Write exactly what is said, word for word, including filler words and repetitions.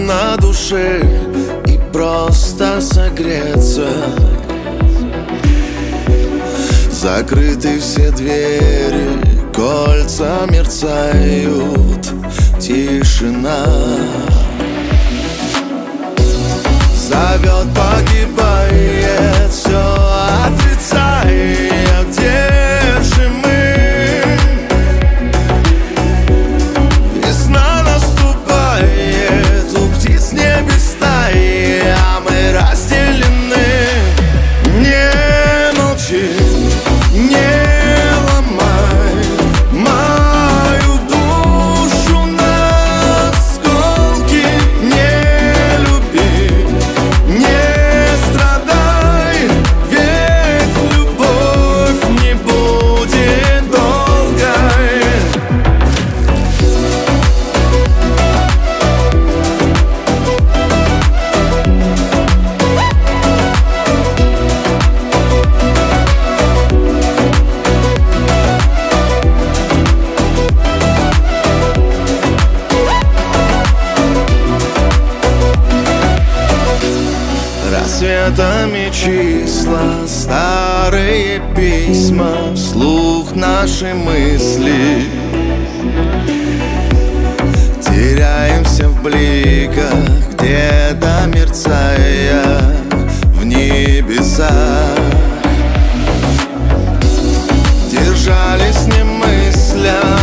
на душе и просто согреться. Закрыты все двери, кольца мерцают, тишина зовет, погибает все, отрицая, где же мы? Весна наступает, у птиц небе стаи, а мы разделены. Не молчи, не ломай мою душу на осколки. Не люби, не страдай, ведь любовь не будет долгой. Рассветами числа, старые письма, вслух наши мысли. Теряемся в бликах, где-то мерцая в небесах. Держались не мысля,